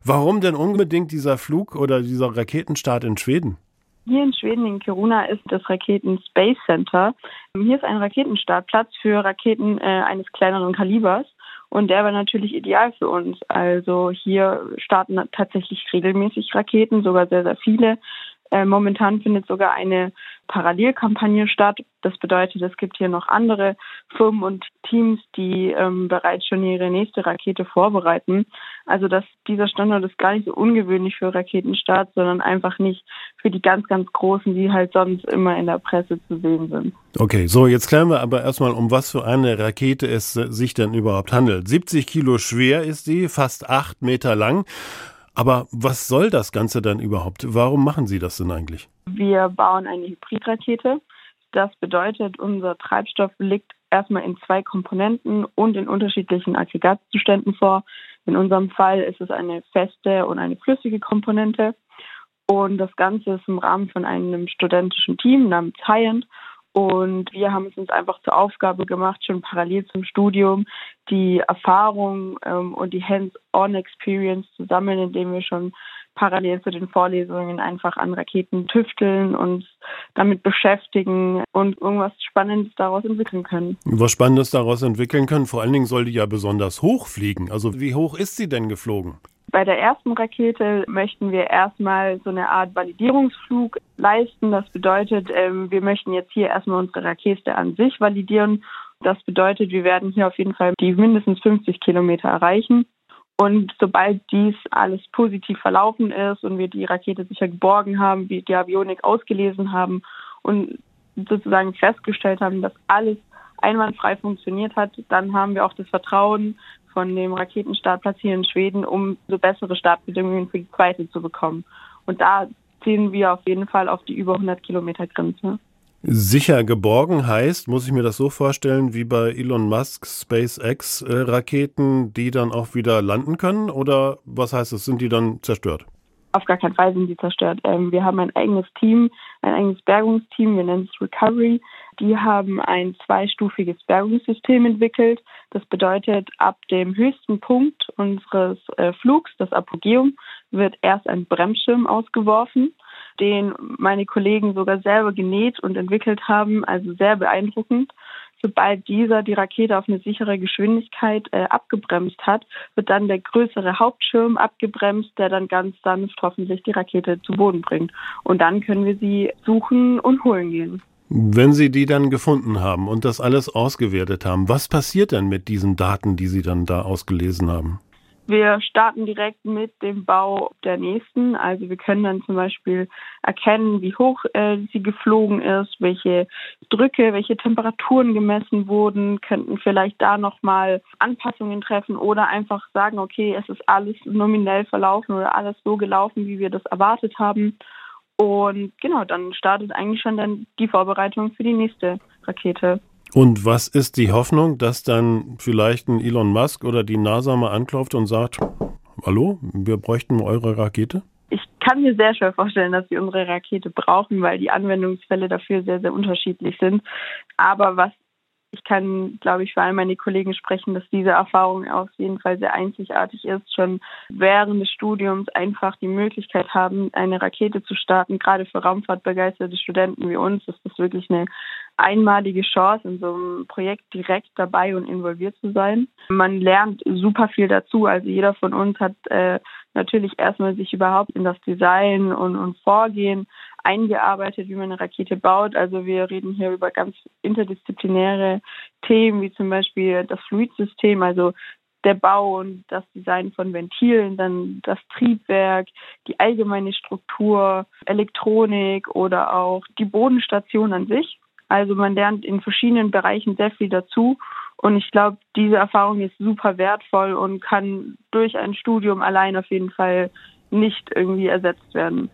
Warum denn unbedingt dieser Flug oder dieser Raketenstart in Schweden? Hier in Schweden, in Kiruna, ist das Raketen Space Center. Hier ist ein Raketenstartplatz für Raketen eines kleineren Kalibers. Und der war natürlich ideal für uns. Also hier starten tatsächlich regelmäßig Raketen, sogar sehr, sehr viele. Momentan findet sogar eine Parallelkampagne statt. Das bedeutet, es gibt hier noch andere Firmen und Teams, die bereits schon ihre nächste Rakete vorbereiten. Also dieser Standort ist gar nicht so ungewöhnlich für Raketenstarts, sondern einfach nicht für die ganz, ganz Großen, die halt sonst immer in der Presse zu sehen sind. Okay, so jetzt klären wir aber erstmal, um was für eine Rakete es sich denn überhaupt handelt. 70 Kilo schwer ist sie, fast 8 Meter lang. Aber was soll das Ganze dann überhaupt? Warum machen Sie das denn eigentlich? Wir bauen eine Hybridrakete. Das bedeutet, unser Treibstoff liegt erstmal in 2 Komponenten und in unterschiedlichen Aggregatzuständen vor. In unserem Fall ist es eine feste und eine flüssige Komponente. Und das Ganze ist im Rahmen von einem studentischen Team namens Hyend. Und wir haben es uns einfach zur Aufgabe gemacht, schon parallel zum Studium die Erfahrung und die Hands-on-Experience zu sammeln, indem wir schon parallel zu den Vorlesungen einfach an Raketen tüfteln, uns damit beschäftigen und irgendwas Spannendes daraus entwickeln können. Was Spannendes daraus entwickeln können? Vor allen Dingen soll die ja besonders hoch fliegen. Also wie hoch ist sie denn geflogen? Bei der ersten Rakete möchten wir erstmal so eine Art Validierungsflug leisten. Das bedeutet, wir möchten jetzt hier erstmal unsere Rakete an sich validieren. Das bedeutet, wir werden hier auf jeden Fall die mindestens 50 Kilometer erreichen. Und sobald dies alles positiv verlaufen ist und wir die Rakete sicher geborgen haben, wir die Avionik ausgelesen haben und sozusagen festgestellt haben, dass alles einwandfrei funktioniert hat, dann haben wir auch das Vertrauen von dem Raketenstartplatz hier in Schweden, um so bessere Startbedingungen für die zweite zu bekommen. Und da zielen wir auf jeden Fall auf die über 100 Kilometer Grenze. Sicher geborgen heißt, muss ich mir das so vorstellen, wie bei Elon Musk SpaceX Raketen, die dann auch wieder landen können? Oder was heißt es, sind die dann zerstört? Auf gar keinen Fall sind die zerstört. Wir haben ein eigenes Team, ein eigenes Bergungsteam, wir nennen es Recovery. Die haben ein 2-stufiges Bergungssystem entwickelt. Das bedeutet, ab dem höchsten Punkt unseres Flugs, das Apogeum, wird erst ein Bremsschirm ausgeworfen, den meine Kollegen sogar selber genäht und entwickelt haben, also sehr beeindruckend. Sobald dieser die Rakete auf eine sichere Geschwindigkeit abgebremst hat, wird dann der größere Hauptschirm abgebremst, der dann ganz sanft hoffentlich die Rakete zu Boden bringt. Und dann können wir sie suchen und holen gehen. Wenn Sie die dann gefunden haben und das alles ausgewertet haben, was passiert denn mit diesen Daten, die Sie dann da ausgelesen haben? Wir starten direkt mit dem Bau der nächsten. Also wir können dann zum Beispiel erkennen, wie hoch sie geflogen ist, welche Drücke, welche Temperaturen gemessen wurden, könnten vielleicht da nochmal Anpassungen treffen oder einfach sagen, okay, es ist alles nominell verlaufen oder alles so gelaufen, wie wir das erwartet haben. Und genau, dann startet eigentlich schon dann die Vorbereitung für die nächste Rakete. Und was ist die Hoffnung, dass dann vielleicht ein Elon Musk oder die NASA mal anklopft und sagt, hallo, wir bräuchten eure Rakete? Ich kann mir sehr schwer vorstellen, dass wir unsere Rakete brauchen, weil die Anwendungsfälle dafür sehr, sehr unterschiedlich sind. Aber ich kann, glaube ich, für all meine Kollegen sprechen, dass diese Erfahrung auf jeden Fall sehr einzigartig ist. Schon während des Studiums einfach die Möglichkeit haben, eine Rakete zu starten. Gerade für raumfahrtbegeisterte Studenten wie uns ist das wirklich eine einmalige Chance, in so einem Projekt direkt dabei und involviert zu sein. Man lernt super viel dazu. Also jeder von uns hat natürlich erstmal sich überhaupt in das Design und Vorgehen eingearbeitet, wie man eine Rakete baut. Also wir reden hier über ganz interdisziplinäre Themen, wie zum Beispiel das Fluidsystem, also der Bau und das Design von Ventilen, dann das Triebwerk, die allgemeine Struktur, Elektronik oder auch die Bodenstation an sich. Also man lernt in verschiedenen Bereichen sehr viel dazu. Und ich glaube, diese Erfahrung ist super wertvoll und kann durch ein Studium allein auf jeden Fall nicht irgendwie ersetzt werden.